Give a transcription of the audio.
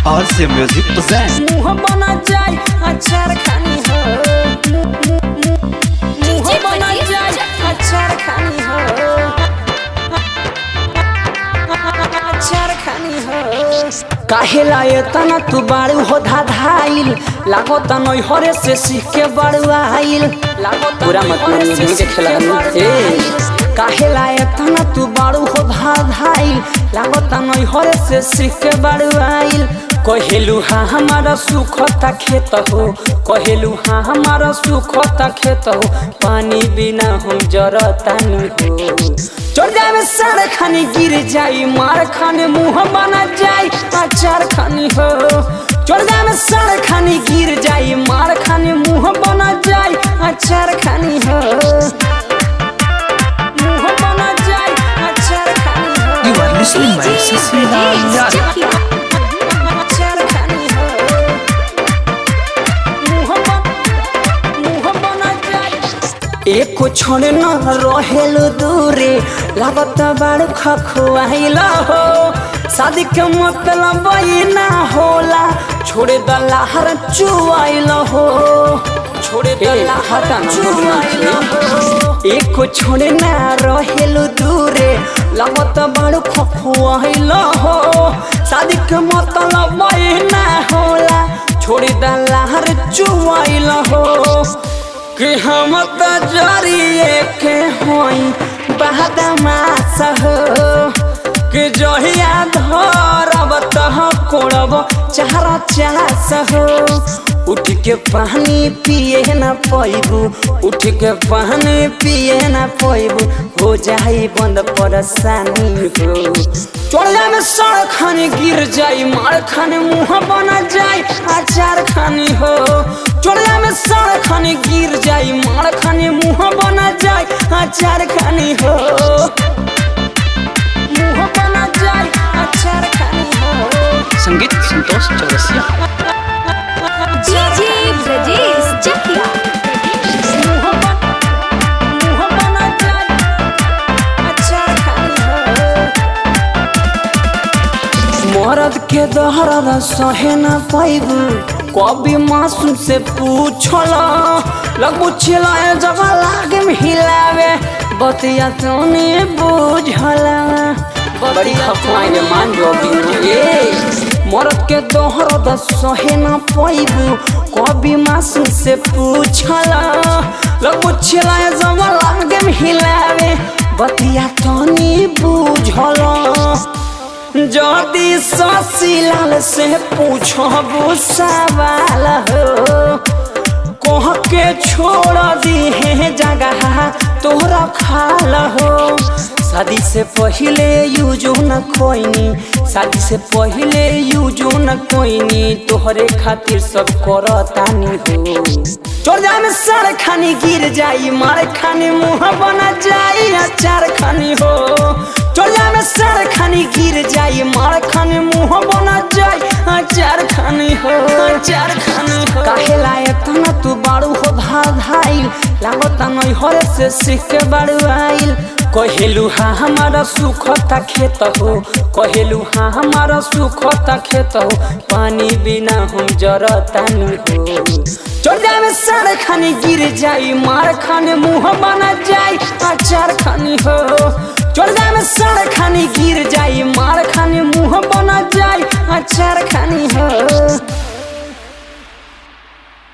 और से music present. मुँह बना जाए अचार खानी हो, मुँह बना जाए अचार खानी हो, अचार खानी हो। काहे लाए तना तू बाड़ू हो धाधाइल, लागो तना हरे से सीख के बाड़ू आइल, लागो पूरा मतलब नहीं देखेला। काहे लाए तना तू बाड़ू हो धाधाइल, लागो तना हरे से सीख के बाड़ू आइल। कहेलू हाँ हमारा सुखता खेत हो, कहेलू हाँ हमारा सुखता खेत हो, पानी बिना हम जरतानी हो। चढ़ जाए में सारे खानी गिर जाई, मार खाने मुँह बना जाई अचार खानी हो। चढ़ जाए में सारे खानी गिर जाई, मार खाने मुँह बना जाई अचार खानी हो, मुँह बना जाई अचार खानी हो। You are listening my sister. एको छोड़े न रहेलु दूरे, लागत बाड़ खखुआइल हो। शादी के मतलब ना होला, छोड़े दलाहर चुआइल हो, छोड़े दलाहर चुआइल हो। एको छोड़े ना रहेलु दूरे, लागत बाड़ खखुआइल हो। शादी के मतलब ना होला, छोड़े दलाहर चुआइल हो। कि हम तो जरिए के होई बदमाश हो, कि जहिया धरब तह कोड़ब चारा चास हो। उठ के पानी पिए न पैबू, उठ के पानी पिए न पैबू, हो जाई बंद परेशानी हो। चढ़ जाए में सड़ खाने गिर जाई, मार खाने मुँह बना जाए अचार खानी हो। चढ़ जाए में सड़ खाने गिर जाई, मार खाने मुँह बना जाए अचार खानी हो, मुँह बना जाए अचार खानी हो। संगीत संतोष चौरसिया। डीजे ब्रजेश चकिया। मुँह बना जाए अचार खानी हो। मरद के दहर सहे न पाइबू, कभी मासूम से पूछल लगू छिला जब लागे में हिलावे, बतिया तो नहीं बुझला। बड़ी खफाई मान जोगी मरद के दोहर सहे न पैबू, कभी मासूम से पूछल लगू छिला जब लागे में हिलावे, बतिया तो नहीं बुझल। जदि शशिलाल से पूछबू सवाल हो, कह के छोड़ दी है जगह तोहरा खाल हो। शादी से पहले यूजो न कोईनी, शादी से पहले यूजो न कोईनी, तोहरे खातिर सब करतानी हो। चढ़ जाए में सारे खानी गिर जाई, मारे खाने मुँह बना जाई अचार खानी हो। चढ़ जाए में सारे खानी गिर जाई, मार खाने मुँह बना जाई अचार खानी हो, अचार खानी हो। काहे लायक तना तू बाड़ू हो धाधाइल, लागत नहीं हरे से सीख के बाड़ू आइल। कहेलू हाँ हमारा सुखता खेत हो, कहेलू हाँ हमारा सुखता खेत हो, पानी बिना हम जरतानी हो। चढ़ जाए में सारे खानी गिर जाई, मार खाने मुँह बना जाई अचार खानी हो। चढ़ जाए में सारे खानी गिर जाई, मार खाने मुँह बना जाई अचार खानी